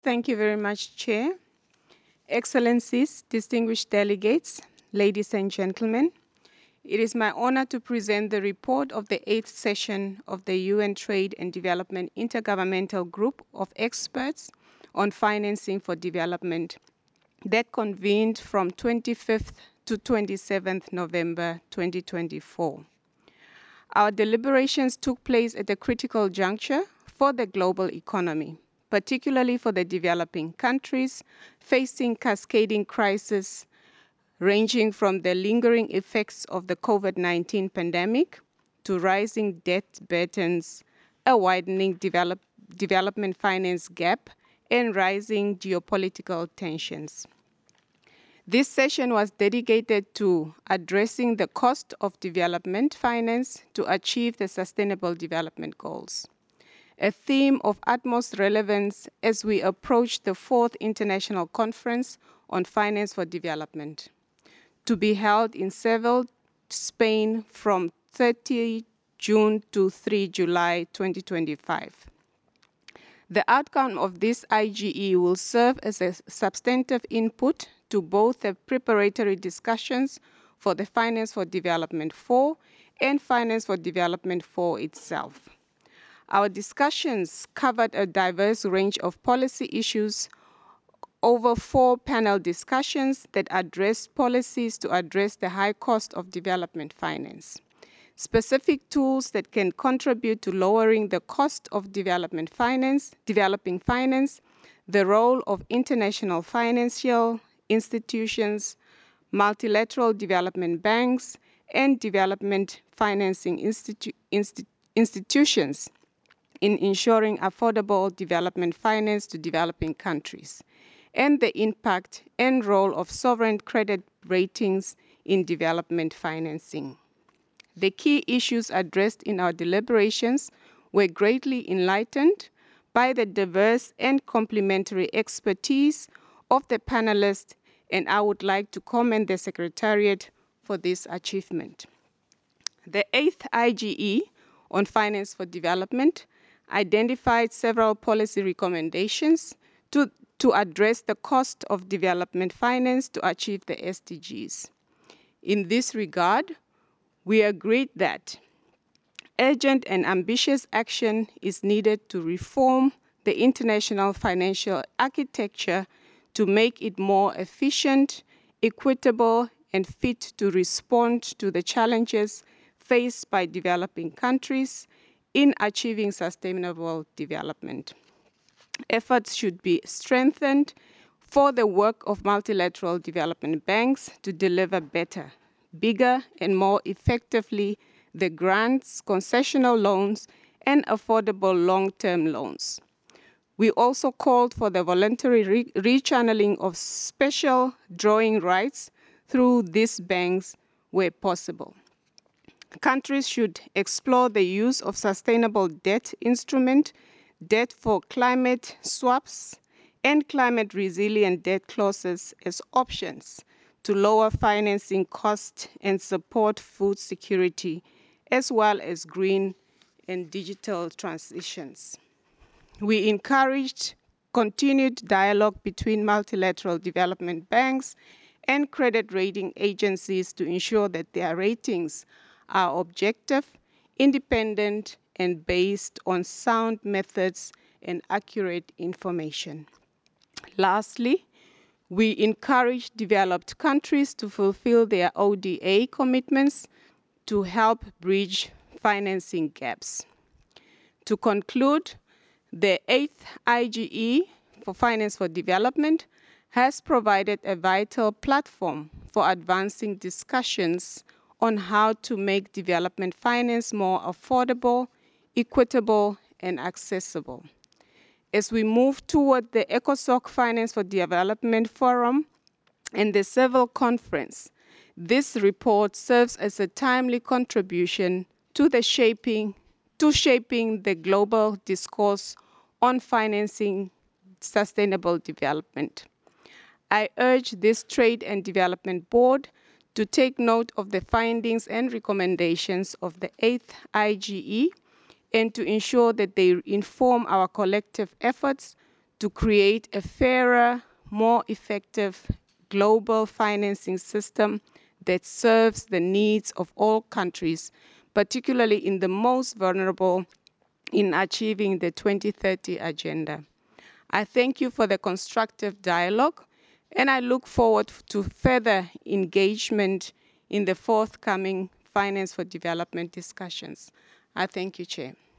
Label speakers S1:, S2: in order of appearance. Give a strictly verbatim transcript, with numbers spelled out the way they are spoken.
S1: Thank you very much, Chair. Excellencies, distinguished delegates, ladies and gentlemen, it is my honor to present the report of the eighth session of the U N Trade and Development Intergovernmental Group of Experts on Financing for Development that convened from twenty-fifth to twenty-seventh November twenty twenty-four. Our deliberations took place at a critical juncture for the global economy, particularly for the developing countries facing cascading crises ranging from the lingering effects of the COVID nineteen pandemic to rising debt burdens, a widening develop, development finance gap, and rising geopolitical tensions. This session was dedicated to addressing the cost of development finance to achieve the Sustainable Development Goals, a theme of utmost relevance as we approach the fourth International Conference on Finance for Development, to be held in Seville, Spain from thirtieth June to third July twenty twenty-five. The outcome of this I G E will serve as a substantive input to both the preparatory discussions for the Finance for Development four and Finance for Development four itself. Our discussions covered a diverse range of policy issues over four panel discussions that addressed policies to address the high cost of development finance, specific tools that can contribute to lowering the cost of development finance, developing finance, the role of international financial institutions, multilateral development banks, and development financing institu institu institutions in ensuring affordable development finance to developing countries, and the impact and role of sovereign credit ratings in development financing. The key issues addressed in our deliberations were greatly enlightened by the diverse and complementary expertise of the panelists, and I would like to commend the Secretariat for this achievement. The eighth I G E on Finance for Development identified several policy recommendations to, to address the cost of development finance to achieve the S D Gs. In this regard, we agreed that urgent and ambitious action is needed to reform the international financial architecture to make it more efficient, equitable, and fit to respond to the challenges faced by developing countries in achieving sustainable development. Efforts should be strengthened for the work of multilateral development banks to deliver better, bigger, and more effectively the grants, concessional loans, and affordable long-term loans. We also called for the voluntary re rechanneling of special drawing rights through these banks where possible. Countries should explore the use of sustainable debt instrument, debt for climate swaps, and climate resilient debt clauses as options to lower financing costs and support food security, as well as green and digital transitions. We encouraged continued dialogue between multilateral development banks and credit rating agencies to ensure that their ratings are objective, independent, and based on sound methods and accurate information. Lastly, we encourage developed countries to fulfill their O D A commitments to help bridge financing gaps. To conclude, the eighth I G E for Finance for Development has provided a vital platform for advancing discussions on how to make development finance more affordable, equitable, and accessible. As we move toward the ECOSOC Finance for Development Forum and the Seville Conference, this report serves as a timely contribution to the shaping, to shaping the global discourse on financing sustainable development. I urge this Trade and Development Board to take note of the findings and recommendations of the eighth I G E and to ensure that they inform our collective efforts to create a fairer, more effective global financing system that serves the needs of all countries, particularly in the most vulnerable, in achieving the twenty thirty agenda. I thank you for the constructive dialogue, and I look forward to further engagement in the forthcoming Finance for Development discussions. I thank you, Chair.